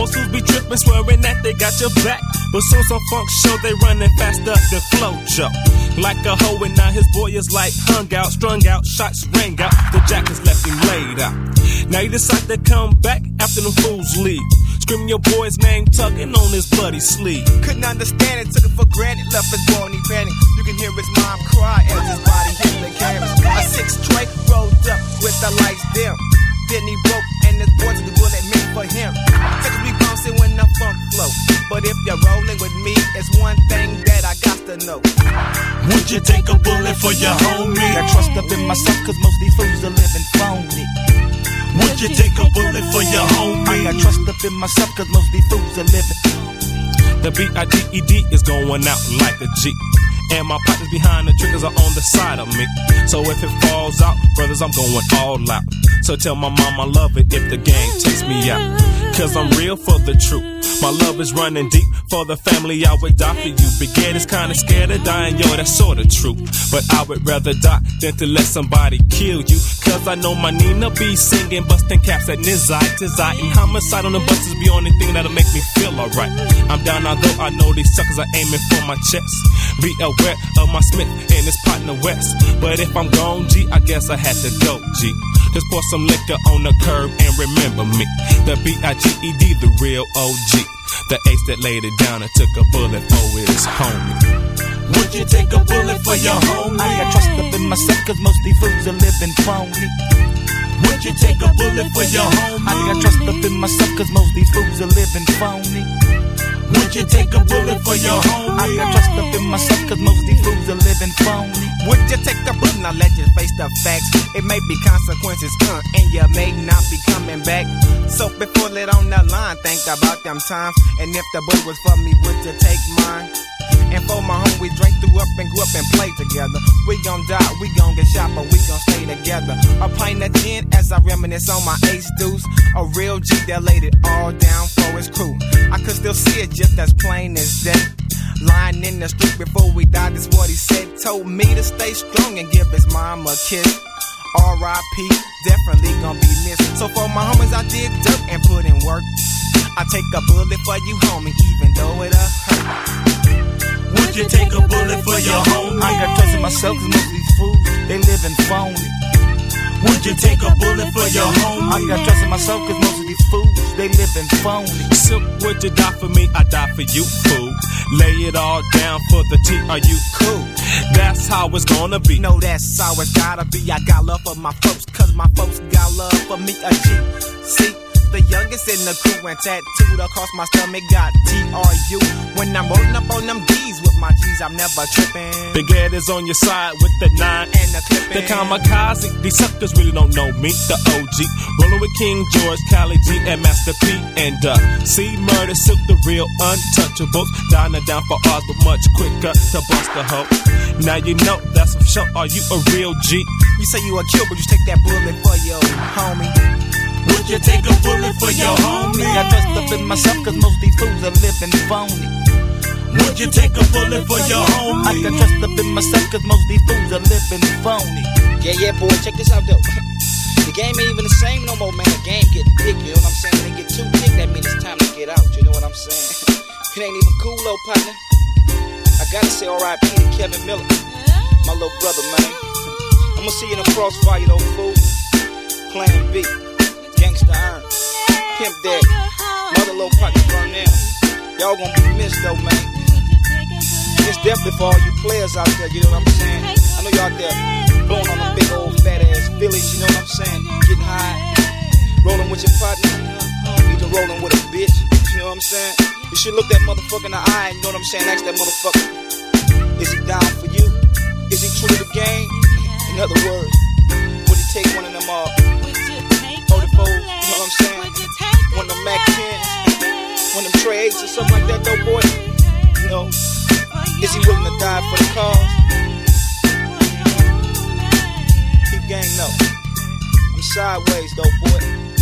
Most fools be trippin', swearing that they got your back, but soon some funk show they running faster than Flojo. Like a hoe and now his boy is like hung out, strung out, shots rang out, the jackets left him laid out. Now he decide to come back after them fools leave, screaming your boy's name, tugging on his bloody sleeve. Couldn't understand it, took it for granted, left his boy and he panicked. You can hear his mom cry as his body hit the canvas. A 6 Drake rolled up with the lights dim. Then he broke and his boy took the bullet meant for him. Take me bouncing when the funk flow. But if you're rolling with me, it's one thing that I got to know. Would you take a bullet for your homie? I trust up in myself cause most of these fools are living phony. Would you take a bullet for your homie? I got trust up in myself cause most of these fools are living. The B-I-G-E-D is going out like a G, and my partners behind the triggers are on the side of me. So if it falls out, brothers, I'm going all out. So tell my mom I love it if the gang takes me out, cause I'm real for the truth. My love is running deep for the family, I would die for you. Began is kinda scared of dying, yo, that's sorta true. But I would rather die than to let somebody kill you, cause I know my Nina be singing, busting caps at Nizai, Tizai, and homicide on the buses be the only thing that'll make me feel alright. I'm down although I know these suckers are aiming for my chest. Be aware of my Smith and his partner West. But if I'm gone, G, I guess I had to go, G. Just pour some liquor on the curb and remember me. The B-I-G-E-D, the real OG. The ace that laid it down and took a bullet for his homie. Would you take a bullet for your homie? I got trust up in myself cause most of these fools are living phony. Would you take a bullet for your homie? I got trust up in myself cause most of these fools are living phony. Would you take a bullet for your homie? I got trust up in myself cause most of these fools are living phony. Would you take a bullet? Now let you face the facts. It may be consequences, and you may not be coming back. So before let on the line, think about them times. And if the bullet was for me, would you take mine? And for my home, we drank through up and grew up and played together. We gon' die, we gon' get shot, but we gon' stay together. A pint of gin as I reminisce on my ace dudes. A real G that laid it all down for his crew. I could still see it just as plain as day. Lying in the street before we died, that's what he said. Told me to stay strong and give his mom a kiss. R.I.P. definitely gonna be missed. So for my homies, I did dirt and put in work. I take a bullet for you, homie, even though it hurt. Would you take a bullet for your homie? I got trust in myself cause most of these fools, they living phony. Would you take a bullet for your homie? I got trust in myself cause most of these fools, they living phony. Silk, would you die for me? I die for you, fool. Lay it all down for the T, are you cool? That's how it's gonna be. No, that's how it's gotta be. I got love for my folks, cause my folks got love for me, a G. See, the youngest in the crew and tattooed across my stomach got T-R-U. When I'm rolling up on them D's with my G's, I'm never tripping. Big Ed is on your side with the 9 and the clipping. The kamikaze, these suckers really don't know me, the OG. Rolling with King George, Cali G, and Master P. And C Murder, Silk, the real untouchables. Down and down for ours, but much quicker to bust the hoe. Now you know that's for sure. Are you a real G? You say you a kill, but you take that bullet for your homie. Would you take a bullet for your homie? I trust up in myself cause most of these fools are living phony. Would you take a bullet for your homie? I got trust up in myself cause most of these fools are living phony. Yeah, boy, check this out though. The game ain't even the same no more, man. The game getting big, you know what I'm saying? When they get too big, that means it's time to get out, you know what I'm saying? It ain't even cool though, partner. I gotta say R.I.P. to Kevin Miller, my little brother, man. I'ma see you in a crossfire, though, fool. Plan B. Gangsta Iron, Pimp Daddy, Mother Low Pocket Burnell. Y'all gonna be missed though, man. It's definitely for all you players out there, you know what I'm saying? I know y'all out there blowing on them big old fat ass Phillies, you know what I'm saying? Getting high, rolling with your partner, either rolling with a bitch, you know what I'm saying? You should look that motherfucker in the eye, you know what I'm saying? Ask that motherfucker, is he down for you? Is he true to the game? In other words, would he take one of them all? You know what I'm saying? One of them Mac 10s, one of them Trey 8s or something like that, though, boy. You know, is he willing to die for the cause? Keep gang, no. I'm sideways, though, boy.